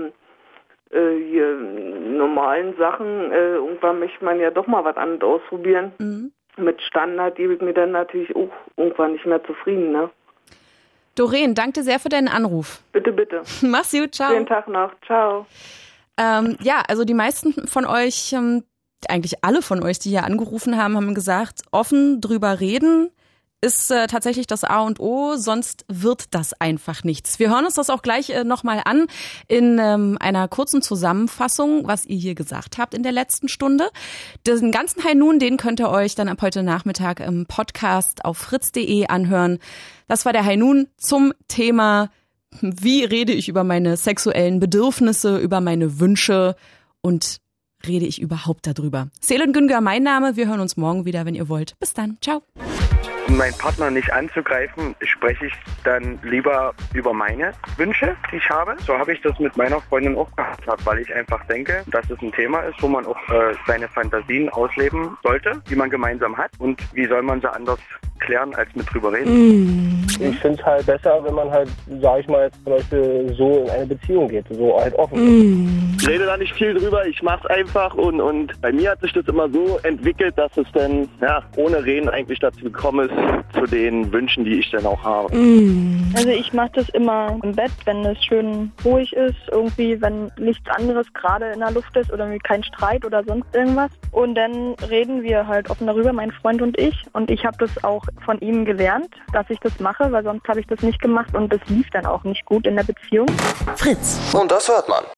hier normalen Sachen, irgendwann möchte man ja doch mal was anderes ausprobieren. Mit Standard gebe ich mir dann natürlich auch irgendwann nicht mehr zufrieden, ne? Doreen, danke dir sehr für deinen Anruf. Bitte, bitte. Mach's gut, ciao. Schönen Tag noch, ciao. Ja, also die meisten von euch, eigentlich alle von euch, die hier angerufen haben, haben gesagt, offen drüber reden ist tatsächlich das A und O, sonst wird das einfach nichts. Wir hören uns das auch gleich nochmal an in einer kurzen Zusammenfassung, was ihr hier gesagt habt in der letzten Stunde. Den ganzen High Noon, den könnt ihr euch dann ab heute Nachmittag im Podcast auf fritz.de anhören. Das war der High Noon zum Thema, wie rede ich über meine sexuellen Bedürfnisse, über meine Wünsche und rede ich überhaupt darüber. Selin Güngör, mein Name. Wir hören uns morgen wieder, wenn ihr wollt. Bis dann. Ciao. Um meinen Partner nicht anzugreifen, spreche ich dann lieber über meine Wünsche, die ich habe. So habe ich das mit meiner Freundin auch gehabt, weil ich einfach denke, dass es ein Thema ist, wo man auch seine Fantasien ausleben sollte, die man gemeinsam hat. Und wie soll man sie anders klären, als mit drüber reden? Ich finde es halt besser, wenn man halt, sag ich mal, jetzt zum Beispiel so in eine Beziehung geht, so halt offen. Ich rede da nicht viel drüber, ich mach's einfach und bei mir hat sich das immer so entwickelt, dass es dann, ja, ohne Reden eigentlich dazu gekommen ist, zu den Wünschen, die ich dann auch habe. Also ich mache das immer im Bett, wenn es schön ruhig ist, irgendwie, wenn nichts anderes gerade in der Luft ist oder kein Streit oder sonst irgendwas. Und dann reden wir halt offen darüber, mein Freund und ich. Und ich habe das auch von ihm gelernt, dass ich das mache, weil sonst habe ich das nicht gemacht und das lief dann auch nicht gut in der Beziehung. Fritz. Und das hört man.